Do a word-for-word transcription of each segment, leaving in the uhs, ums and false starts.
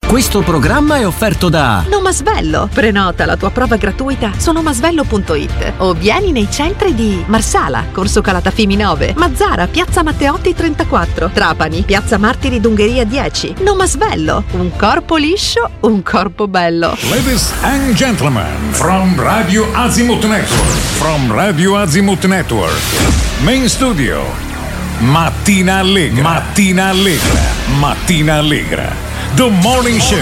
Questo programma è offerto da Nomasvello. Prenota la tua prova gratuita su nomasvello punto it o vieni nei centri di Marsala, Corso Calatafimi nove, Mazzara, Piazza Matteotti trentaquattro, Trapani, Piazza Martiri d'Ungheria dieci. Nomasvello, un corpo liscio, un corpo bello. Ladies and gentlemen, from Radio Azimuth Network, from Radio Azimuth Network, Main Studio, Mattina Allegra, Mattina Allegra, Mattina Allegra. The Morning Show.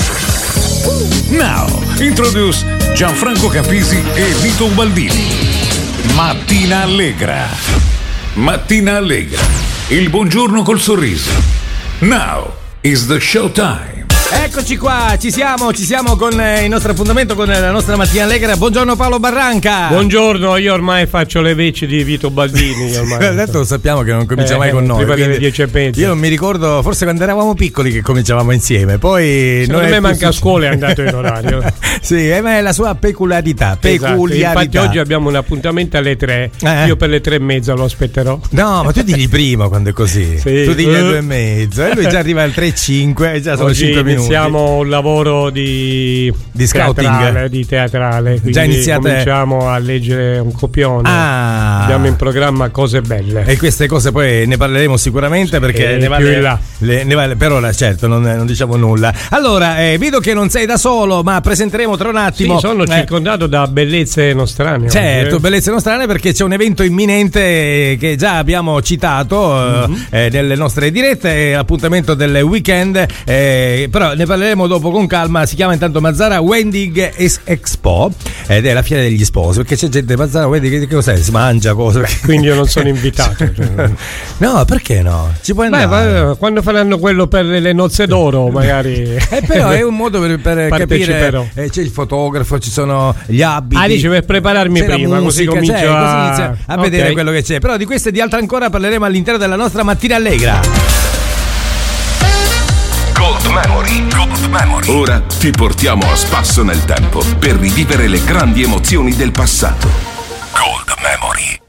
Now, introduce Gianfranco Capisi e Vito Ubaldini. Mattina Allegra. Mattina Allegra. Il buongiorno col sorriso. Now is the show time. Eccoci qua, ci siamo, ci siamo con eh, il nostro appuntamento con la nostra Mattina Allegra. Buongiorno Paolo Barranca. Buongiorno, io ormai faccio le veci di Vito Baldini. Ormai. Detto, lo sappiamo che non comincia eh, mai con noi. Prima delle dieci e mezza. Io non mi ricordo, forse quando eravamo piccoli che cominciavamo insieme. Poi secondo me manca a scuola è andato in orario. Sì, eh, ma è la sua peculiarità. Peculiarità. Esatto. Infatti oggi abbiamo un appuntamento alle tre. Eh. Io per le tre e mezza lo aspetterò. No, ma tu digli prima quando è così. Sì. Tu digli alle due e mezza. E lui già arriva alle tre e cinque e già sono oggi cinque minuti. Iniziamo un lavoro di, di scouting, teatrale, di teatrale. Già iniziate. Cominciamo a leggere un copione. Ah. Abbiamo in programma cose belle. E queste cose poi ne parleremo sicuramente perché e ne vale, più in là. Le, ne vale per ora, certo, non, non diciamo nulla. Allora, eh, vedo che non sei da solo, ma presenteremo tra un attimo. Sì, sono eh. circondato da bellezze nostrane. Certo, oggi. bellezze nostrane perché c'è un evento imminente che già abbiamo citato mm-hmm. eh, nelle nostre dirette, appuntamento del weekend, eh, però ne parleremo dopo con calma. Si chiama intanto Mazzara Wedding Expo ed è la fiera degli sposi, perché c'è gente Mazzara Wedding, che cos'è? Si mangia cosa? Quindi io non sono invitato. No, perché no? Ci puoi andare. Beh, quando faranno quello per le nozze d'oro magari. Eh, però è un modo per, per capire, eh, c'è il fotografo, ci sono gli abiti. Ah, dice per prepararmi prima, musica, così comincio cioè, a... così inizia a okay. vedere quello che c'è. Però di questo e di altro ancora parleremo all'interno della nostra Mattina Allegra. Gold Memory. Gold Memory. Ora ti portiamo a spasso nel tempo per rivivere le grandi emozioni del passato. Gold Memory.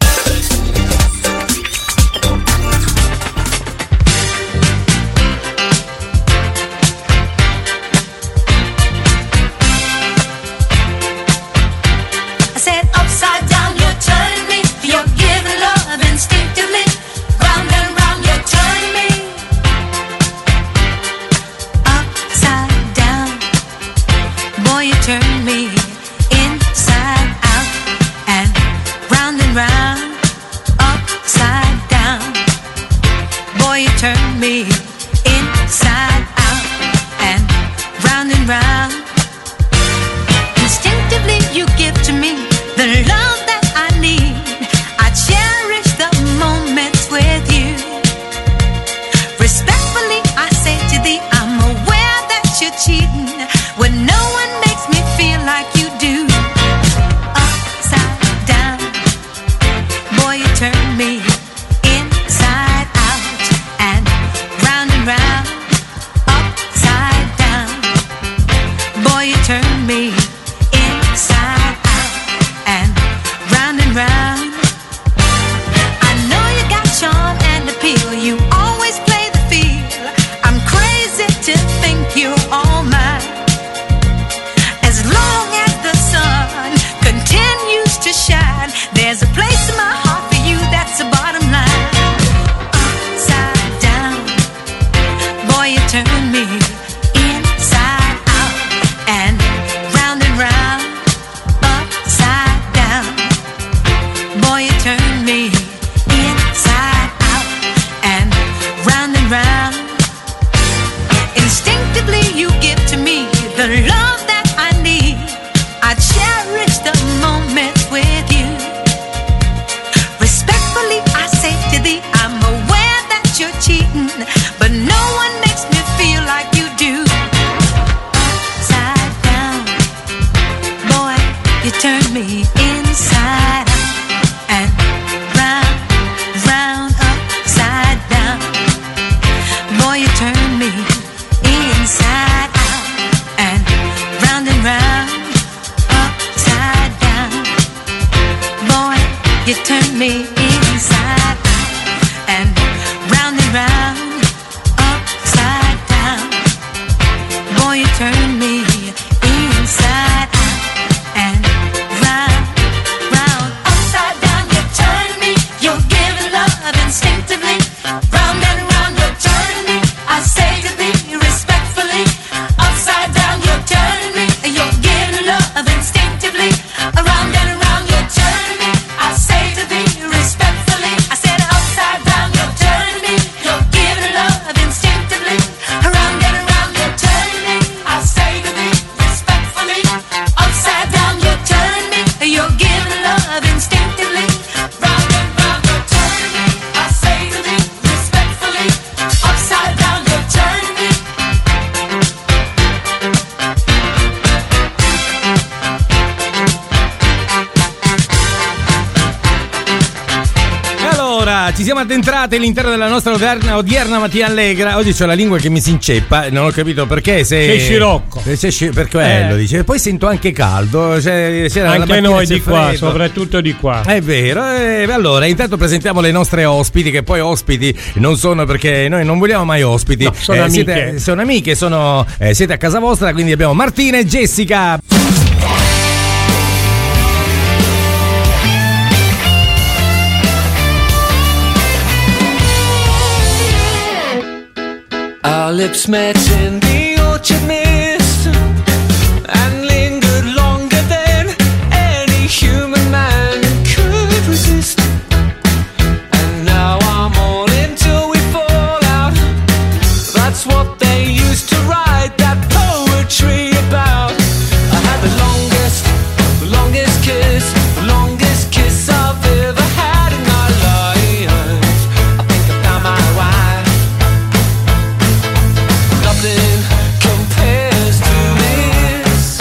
Turn me inside out and round and round, upside down. Boy, you turn me inside out and round and round. Instinctively you give to me the love that I need. I cherish the moments with you. Respectfully I say to thee, I'm aware that you're cheating when no one makes me feel like you do. Upside down, boy, you turn me inside out and round and round. Upside down, boy, you turn me inside out and round and round. I know you got charm and appeal, you always play the field. I'm crazy to think you're all mine. As long as the sun continues to shine, there's a place in my heart for you, that's the bottom line. Upside down, boy, you turn me inside out and round and round. Upside down, boy, you turn me inside out and round and round. Instinctively you give to me the love that I need. I cherish the moments with you. Respectfully I say to thee, I'm aware that you're cheating, but no one makes me feel like you do. Upside down, boy, you turn me inside out and round, round, upside down. Boy, you turn me inside out and round and round, upside down. Boy, you turn me inside out and round and round, upside down. Boy, you turn me inside out and round, round, upside down. You turn me, you're giving love instinctively. Round and round, you turn me. I say to thee respectfully, upside down. You turn me, you're giving love instinctively. Around and around, you turn me. I say to thee respectfully. I said upside down, you turn me. You're giving love instinctively. Around and around, you turn me. I say to thee respectfully. Upside down, you turn me. You're giving love instinctively. Round and round, you turn me. I say to thee respectfully. Upside down, you turn me. E allora, ci siamo addentrati all'interno della nostra odierna, odierna mattina allegra. Oggi c'ho la lingua che mi si inceppa, non ho capito perché. Se Sei scirocco. se sei sci- per quello, Eh. dice. Poi sento anche caldo. Cioè, c'era la Anche mattina noi c'è di qua, freddo. soprattutto di qua. È vero, eh, allora intanto presentiamo le nostre ospiti, che poi ospiti non sono, perché noi non vogliamo mai ospiti. No, sono Eh, siete- amiche. sono amiche, sono, eh, siete a casa vostra, quindi abbiamo Martina e Jessica. Our lips met in the orchard mist and lingered longer than any human man could resist. And now I'm all in till we fall out. That's what they used to write that poetry about. I had the longest, the longest kiss, the longest kiss I've ever had in my life. I think I found my wife. Nothing compares to this.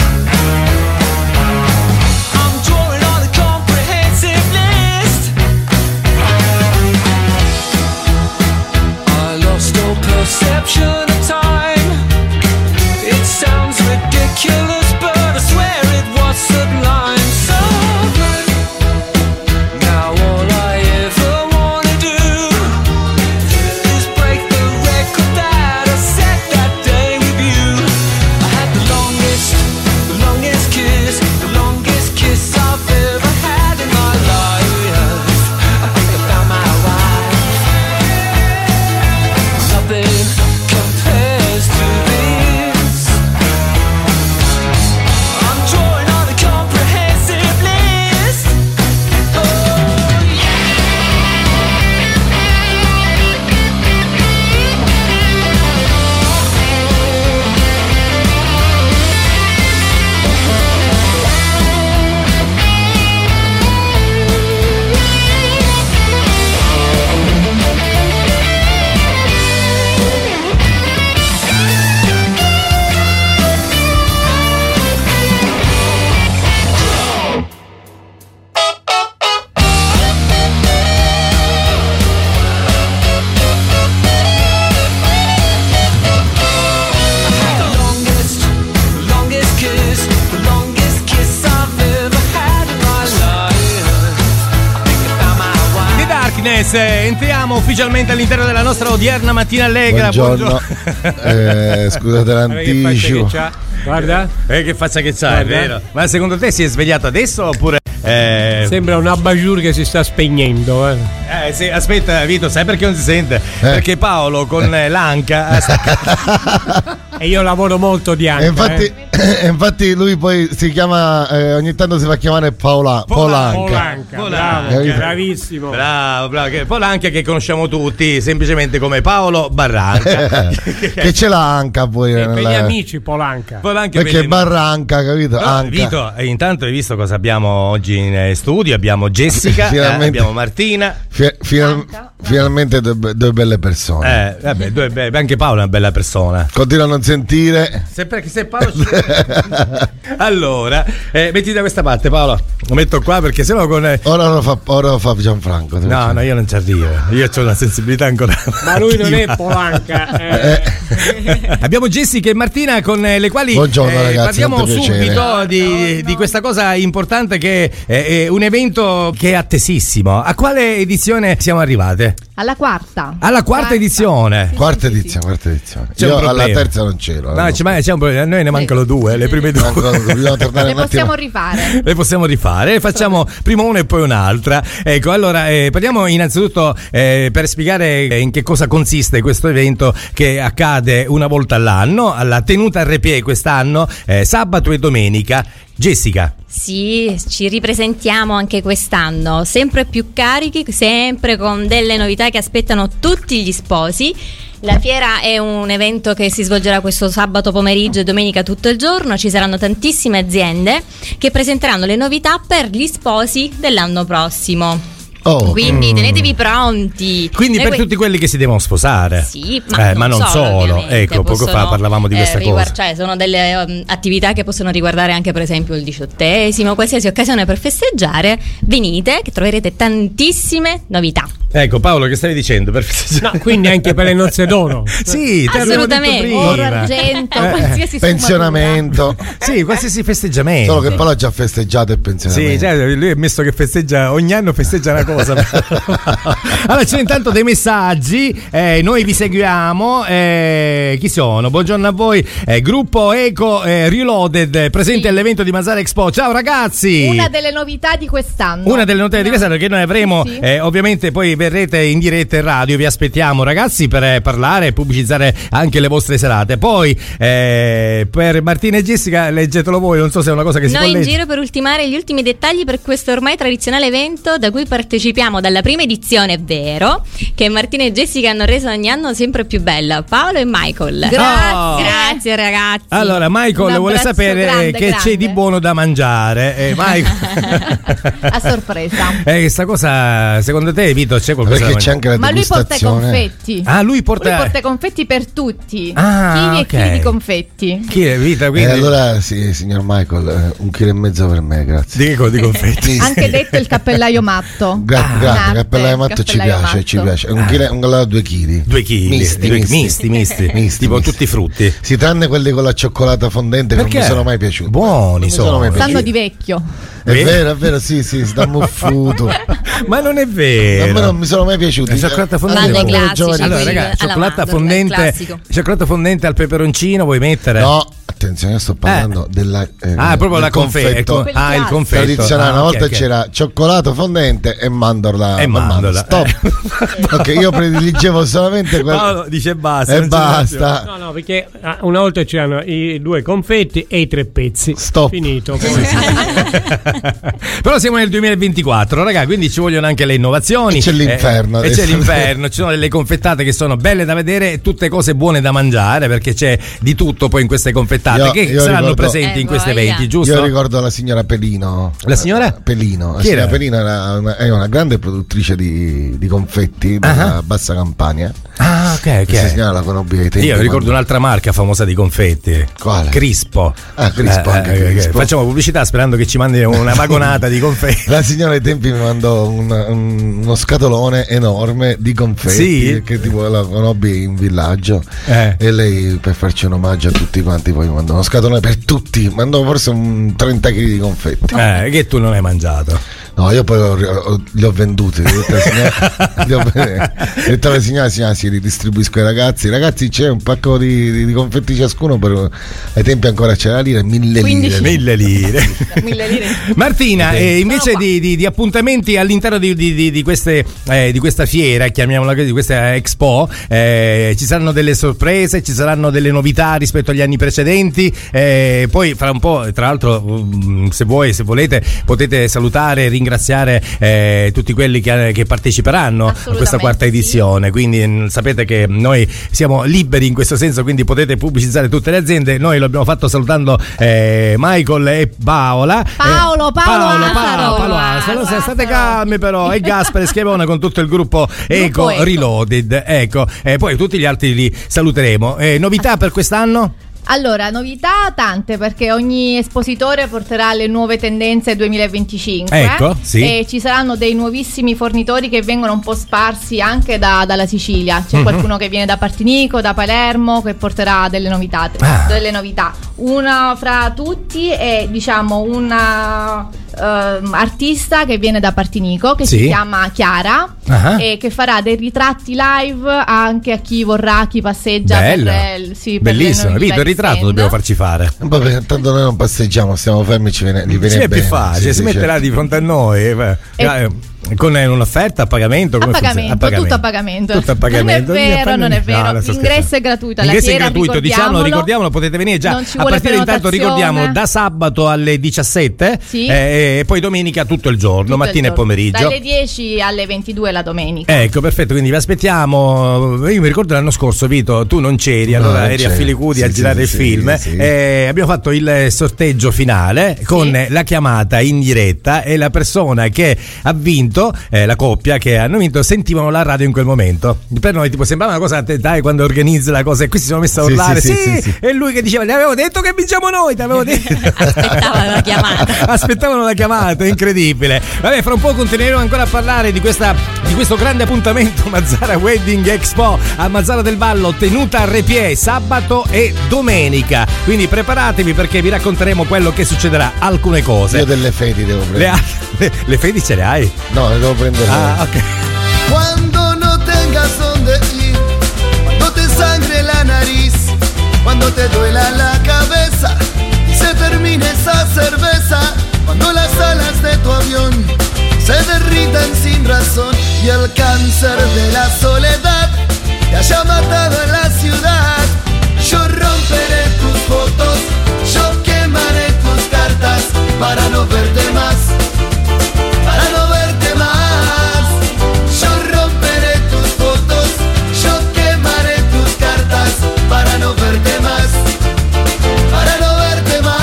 I'm drawing on a comprehensive list. I lost all perception of time. It sounds ridiculous, but I swear it was sublime. So good. Now all I ever wanna do is break the record that I set that day with you. I had the longest, the longest kiss, the longest kiss I've ever had in my life. I think I found my wife. Nothing compares to this. I'm drawing on a comprehensive list. Oh yeah. The longest, the longest kiss, the longest kiss I've ever had in my life. I think I found my wife. The Darkness, eh, entriamo ufficialmente all'interno della nostra odierna mattina allegra. Buongiorno. Eh, scusate Guarda che faccia che l'anticipo. c'ha. Guarda, Eh, che faccia che c'ha, è Guarda. vero. Ma secondo te si è svegliato adesso oppure... Eh, sembra un abajur che si sta spegnendo. Eh. eh, sì, aspetta Vito, sai perché non si sente? Perché Paolo con eh, l'anca ha staccato. E io lavoro molto di anche. E infatti, eh. e infatti lui poi si chiama, eh, ogni tanto si fa chiamare Paola, Polanca. Polanca, bravo, Polanca. bravissimo. Bravo, bravo. Che- Polanca che conosciamo tutti semplicemente come Paolo Barranca. Che ce l'ha anche poi E per gli nella- amici Polanca. Polanca perché vede- Barranca, capito? No, Anca. Vito, eh, intanto hai visto cosa abbiamo oggi in eh, studio? Abbiamo Jessica, eh, Finalmente. abbiamo Martina. Fi- final- finalmente due, be- due belle persone. Eh, vabbè, due be- anche Paolo è una bella persona. Continuo a non sentire. Se, perché se Paolo ci- allora, eh, metti da questa parte, Paolo. Lo metto qua perché sennò con. eh, Ora lo fa, ora lo fa Gianfranco. No, no, io non ci arrivo. Io ho una sensibilità ancora. Ma lui non è attiva. Polanca. eh. Abbiamo Jessica e Martina con eh, le quali Buongiorno, ragazzi, parliamo tanto piacere. subito di, di questa cosa importante che è, è un evento che è attesissimo. A quale edizione siamo arrivate? Alla quarta. Alla quarta, quarta. edizione. Sì, quarta sì, edizione, sì. quarta edizione. C'è Io alla terza non c'ero. No, c'è, c'è un problema. A noi ne mancano due, le prime due. Dobbiamo tornare le possiamo rifare. Le possiamo rifare. Facciamo prima una e poi un'altra. Ecco, allora eh, parliamo innanzitutto eh, per spiegare in che cosa consiste questo evento che accade una volta all'anno, alla tenuta R P E quest'anno, eh, sabato e domenica. Jessica. Sì, ci ripresentiamo anche quest'anno, sempre più carichi, sempre con delle novità che aspettano tutti gli sposi. La fiera è un evento che si svolgerà questo sabato pomeriggio e domenica tutto il giorno. Ci saranno tantissime aziende che presenteranno le novità per gli sposi dell'anno prossimo. Oh, Quindi mm. tenetevi pronti. Quindi per que- tutti quelli che si devono sposare. Sì, ma, eh, non, ma non solo, solo. Ecco, poco fa parlavamo di questa eh, riguard- cosa. Cioè, sono delle um, attività che possono riguardare anche per esempio il diciottesimo, qualsiasi occasione per festeggiare. Venite, che troverete tantissime novità. Ecco, Paolo, che stavi dicendo per festeggiare? No, quindi anche per le nozze d'oro. Sì, assolutamente. Oro, argento, eh, qualsiasi pensionamento. Sì, qualsiasi festeggiamento. Solo che Paolo ha già festeggiato il pensionamento. Sì, cioè, lui è messo che festeggia, ogni anno festeggia una cosa. Allora, c'è intanto dei messaggi, eh, noi vi seguiamo. Eh, chi sono? Buongiorno a voi. Eh, gruppo Eco eh, Reloaded, presente sì. all'evento di Mazara Expo. Ciao ragazzi. Una delle novità di quest'anno. Una delle novità no. di quest'anno, perché noi avremo, sì, sì. Eh, ovviamente poi verrete in diretta in radio. Vi aspettiamo ragazzi per eh, parlare e pubblicizzare anche le vostre serate. Poi eh, per Martina e Jessica leggetelo voi, non so se è una cosa che si noi può leggere. Noi in giro per ultimare gli ultimi dettagli per questo ormai tradizionale evento da cui partecipiamo dalla prima edizione, è vero, che Martina e Jessica hanno reso ogni anno sempre più bella. Paolo e Michael. Grazie. Oh. Grazie ragazzi. Allora Michael vuole sapere grande, che grande. c'è di buono da mangiare. Eh, Michael. A sorpresa. Eh, questa cosa secondo te Vito c'è qualcosa? Perché c'è anche la Ma lui porta i confetti. Ah, lui porta Lui porta i confetti per tutti. Ah, chili okay. e chili di confetti. Chi è Vita? Quindi... Eh, allora sì, signor Michael, un chilo e mezzo per me, grazie. Di che di confetti? Anche detto il cappellaio matto. Gra- ah, grazie, il cappellaio matto ci piace, matto. ci piace. Un chilo, un allora due chili. Due chili. Misti, due, misti, misti, misti, misti, tipo misti. tutti i frutti. Si tranne quelli con la cioccolata fondente. Perché? Che non mi sono mai piaciuti. Buoni sono. sono Sanno di vecchio. È eh? vero, è vero, sì, sì, sta muffuto. Ma non è vero. Ma non mi sono mai piaciuti. La cioccolata fondente. Classici, allora, ragazzi, cioccolata fondente, cioccolata fondente al peperoncino vuoi mettere? No, attenzione, io sto parlando eh. della eh, ah, proprio la confetto. confetto. Ah, il confetto. Tradizionale, ah, una volta okay, c'era okay. cioccolato fondente e mandorla. E mandorla. Stop. Eh. Ok, io prediligevo solamente quello. Paolo dice basta. E basta. No, no, perché una volta c'erano i due confetti e i tre pezzi. Stop. Finito. Poi. Però siamo nel duemilaventiquattro, raga, quindi ci vogliono anche le innovazioni. E c'è l'inferno. Eh, e c'è l'inferno, ci sono delle confettate che sono belle da vedere, tutte cose buone da mangiare, perché c'è di tutto poi in queste confettate io, che io saranno ricordo, presenti eh, in questi voglia. eventi, giusto? Io ricordo la signora Pelino. La signora? Pelino. La Chi signora era? Pelino era una, è una grande produttrice di, di confetti della uh-huh. Bassa Campania. Ah, ok, ok. Questa signora la conobbi ai tempi. Io ricordo quando... un'altra marca famosa di confetti. Quale? Crispo. Ah, Crispo, eh, anche eh, Crispo. Facciamo pubblicità sperando che ci mandi una vagonata di confetti. La signora ai tempi mi mandò un, un, uno scatolone enorme di confetti sì? che tipo la conobbi in villaggio eh. e lei per farci un omaggio a tutti quanti poi mi mandò uno scatolone per tutti, mandò forse un trenta chili di confetti eh, che tu non hai mangiato. No, io poi ho, ho, li ho venduti. Ho detto alla signora, signora, si ridistribuisco ai ragazzi. Ragazzi, c'è un pacco di, di, di confetti ciascuno. Per, ai tempi ancora c'era la lira, mille lire. Mille lire. Mille lire. Martina, eh, invece di, di, di appuntamenti all'interno di, di, di, queste, eh, di questa fiera, chiamiamola così, di questa Expo, eh, ci saranno delle sorprese, ci saranno delle novità rispetto agli anni precedenti. Eh, poi fra un po', tra l'altro, se vuoi, se volete, potete salutare e ringraziare ringraziare eh, tutti quelli che, che parteciperanno a questa quarta edizione, sì. Quindi mh, sapete che noi siamo liberi in questo senso, quindi potete pubblicizzare tutte le aziende. Noi lo abbiamo fatto salutando eh, Michael e Paola Paolo, eh, Paolo, Paolo, Asaro, Paolo, Paolo Asaro. Asaro. State calmi però, e Gaspare Schiavone con tutto il gruppo Eco, gruppo Eco. Reloaded, ecco, e poi tutti gli altri li saluteremo. Eh, novità per quest'anno? Allora, novità tante, perché ogni espositore porterà le nuove tendenze duemilaventicinque. Ecco, sì. E ci saranno dei nuovissimi fornitori che vengono un po' sparsi anche da, dalla Sicilia. C'è mm-hmm. qualcuno che viene da Partinico, da Palermo, che porterà delle novità. Ah. Delle novità. Una fra tutti è, diciamo, una uh, artista che viene da Partinico, che Sì. si chiama Chiara, Ah. e che farà dei ritratti live anche a chi vorrà, chi passeggia Bello. per, il- sì, per le Bellissimo, novità capito? Il ritratto stand. dobbiamo farci fare. Vabbè, tanto noi non passeggiamo, stiamo fermi, ci viene, gli viene Sì, è bene. più facile, Sì, si sì, metterà certo. di fronte a noi eh, eh, con un'offerta a pagamento. A come pagamento, funziona? tutto a pagamento. Tutto a pagamento. Non è vero, non è vero. No, no, sto L'ingresso scherzando. è gratuito. alla L'ingresso è fiera, gratuito, diciamolo, ricordiamolo. ricordiamolo, potete venire già Non ci a vuole partire intanto, prenotazione. ricordiamo, da sabato alle diciassette Sì. eh, e poi domenica tutto il giorno, Tutto il mattina giorno. e pomeriggio. Dalle dieci alle ventidue la domenica. Ecco, perfetto, quindi vi aspettiamo. Io mi ricordo l'anno scorso, Vito, tu non c'eri, No, allora non eri a c'ero. Filicudi Sì, a sì, girare il sì, film. sì. Eh, abbiamo fatto il sorteggio finale con la chiamata in diretta e la persona che ha vinto, eh, la coppia che hanno vinto, sentivano la radio in quel momento. Per noi tipo sembrava una cosa, te, dai, quando organizzi la cosa, e qui si sono messi a Sì, urlare. sì, Sì, sì, sì, sì. E lui che diceva: "Ti avevo detto che vinciamo noi, ti avevo detto". Aspettavano la chiamata. Aspettavano la chiamata, incredibile. Vabbè, fra un po' continueremo ancora a parlare di questa di questo grande appuntamento Mazzara Wedding Expo a Mazzara del Vallo, tenuta a Repiè sabato e domenica. Quindi preparatevi, perché vi racconteremo quello che succederà, alcune cose. Io delle fedi devo Le, prendere. le, le fedi ce le hai? No, le devo prendere. Ah, ok. Cuando no tengas donde ir, cuando te sangre la nariz, cuando te duela la cabeza y se termine esa cerveza, cuando las alas de tu avión se derritan sin razón y el cáncer de la soledad te haya matado en la ciudad, yo romperé tus fotos, yo quemaré tus cartas para no verte más, para no verte más. Yo romperé tus fotos, yo quemaré tus cartas para no verte más, para no verte más.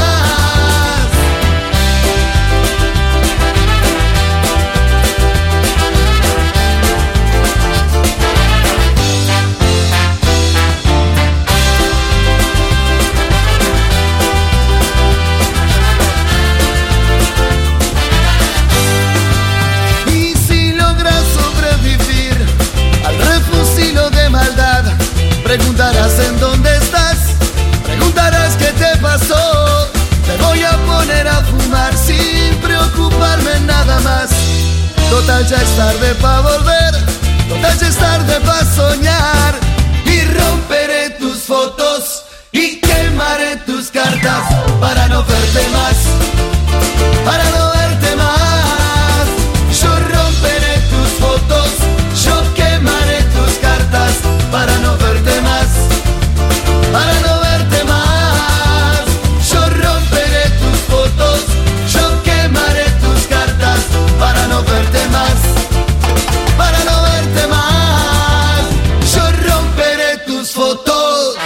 Y si logras sobrevivir al refusilo de maldad, preguntarás en dónde estás, preguntarás qué te pasó. Te voy a poner a fumar sin preocuparme en nada más. Total ya es tarde pa' volver, total ya es tarde pa' soñar. Y romperé tus fotos y quemaré tus cartas para no verte más, para no verte más. Yo romperé tus fotos, yo quemaré tus cartas para no verte más, para no verte más. Yo romperé tus fotos, yo quemaré tus cartas para no verte más, para no verte más. Yo romperé tus fotos.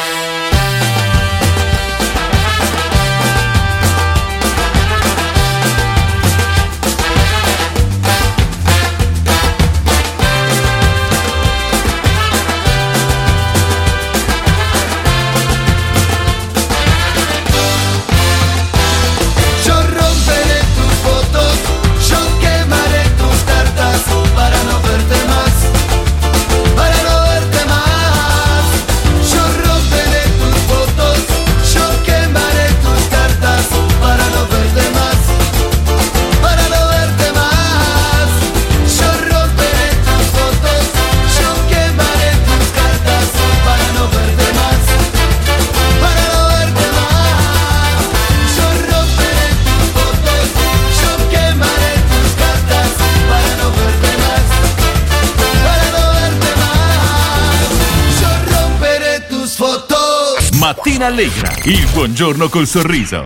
Yo romperé tus fotos, yo quemaré tus cartas para no verte más, para no verte más. Yo romperé tus fotos, yo quemaré tus cartas para no verte más, para no verte más. Yo romperé tus fotos, yo quemaré tus cartas para no verte más, para no verte más. Yo romperé tus fotos, yo quemaré tus cartas para no verte más, para no verte más. Yo romperé tus fotos. Mattina Allegra, il buongiorno col sorriso.